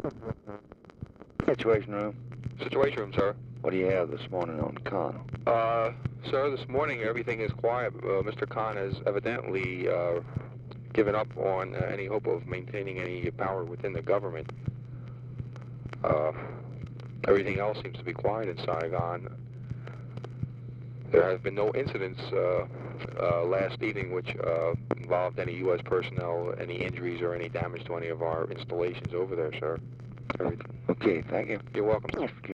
Situation room. Situation room, sir. What do you have this morning on Con? Sir, this morning everything is quiet. Mr. Khan has evidently given up on any hope of maintaining any power within the government. Everything else seems to be quiet in Saigon. There have been no incidents last evening which involved any U.S. personnel, any injuries or any damage to any of our installations over there, sir. Everything. Okay, thank you. You're welcome. Yes.